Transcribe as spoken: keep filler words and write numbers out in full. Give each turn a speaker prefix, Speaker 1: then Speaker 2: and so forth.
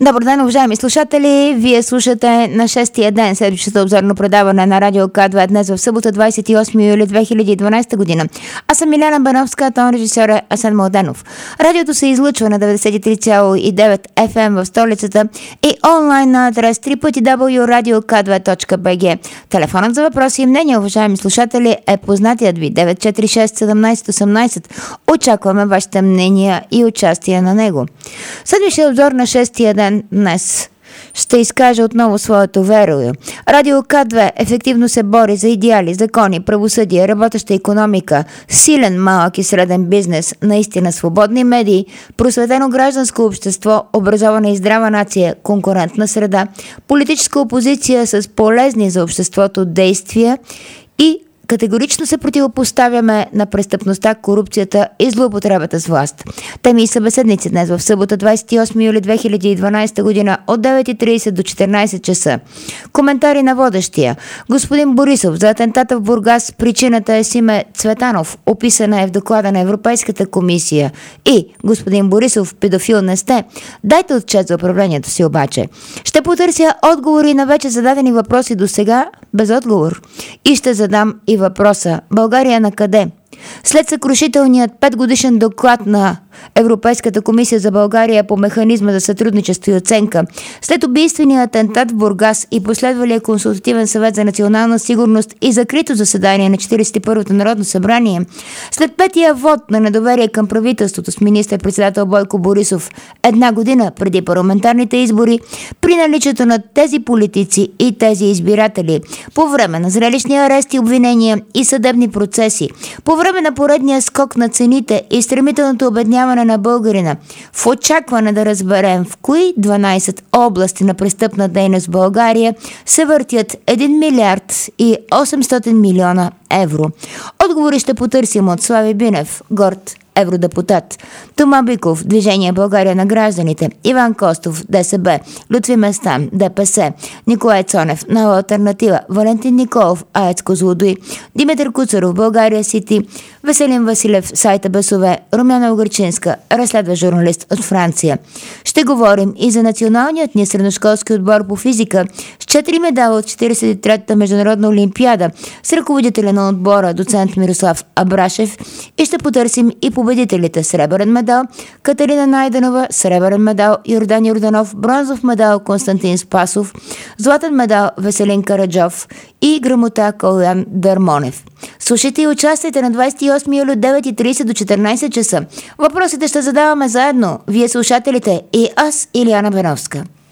Speaker 1: Добър ден, уважаеми слушатели! Вие слушате на шестия ден следващото обзорно предаване на Радио К два днес в събота, двадесет и осми юли две хиляди и дванадесета година. Аз съм Милена Бановска, тон режисьор е Асен Младенов. Радиото се излъчва на деветдесет и три цяло и девет еф ем в столицата и онлайн на адрес дабъл ю дабъл ю дабъл ю точка радио к две точка б г. Телефонът за въпроси и мнения, уважаеми слушатели, е познатият ви девет четири шест седемнадесет осемнадесет. Очакваме вашите мнения и участие на него. Следващия обзор на шестия ден днес ще изкаже отново своето верою. Радио К две ефективно се бори за идеали, закони, правосъдие, работеща икономика, силен малък и среден бизнес, наистина свободни медии, просветено гражданско общество, образована и здрава нация, конкурентна среда, политическа опозиция с полезни за обществото действия и категорично се противопоставяме на престъпността, корупцията и злоупотребата с власт. Теми и събеседници днес в събота, двадесет и осми юли две хиляди и дванадесета година от девет и тридесет до четиринадесет часа. Коментари на водещия. Господин Борисов за атентата в Бургас. Причината е Симе Цветанов. Описана е в доклада на Европейската комисия. И господин Борисов, педофил не сте. Дайте отчет за управлението си обаче. Ще потърся отговори на вече зададени въпроси до сега без отговор. И ще задам и въпроса: България на къде? След съкрушителният петгодишен доклад на Европейската комисия за България по механизма за сътрудничество и оценка, след убийствения атентат в Бургас и последвалия консултативен съвет за национална сигурност и закрито заседание на четиридесет и първото Народно събрание, след петия вод на недоверие към правителството с министър-председател Бойко Борисов една година преди парламентарните избори, при наличието на тези политици и тези избиратели, по време на зрелищни арести, обвинения и съдебни процеси, по време на поредния скок на цените и стремителното обедняване на българина, в очакване да разберем в кои дванадесет области на престъпна дейност в България се въртят един милиард и осемстотин милиона евро. Отговори ще потърсим от Слави Бинев, горд евродепутат, Тома Биков, Движение България на гражданите, Иван Костов, Д С Б, Лютви Местан, Д П С, Николай Цонев, Нова алтернатива, Валентин Николов, АЕЦ Козлодуй, Димитър Куцаров, България Сити, Веселин Василев, сайта Бесове, Румяна Угърчинска, разследва журналист от Франция. Ще говорим и за националният ни средношколски отбор по физика с четири медала от четиридесет и третата международна олимпиада с ръководителя на отбора доцент Мирослав Абрашев и ще потърсим и победителите: сребърен медал Катерина Найденова, сребърен медал Йордан Йорданов, бронзов медал Константин Спасов, златен медал Веселин Караджов и грамота Калян Дърмонев. Слушайте и участвайте на двадесет и осми юли от девет и тридесет до четиринадесет часа. Въпросите ще задаваме заедно, вие слушателите и аз, Илияна Беновска.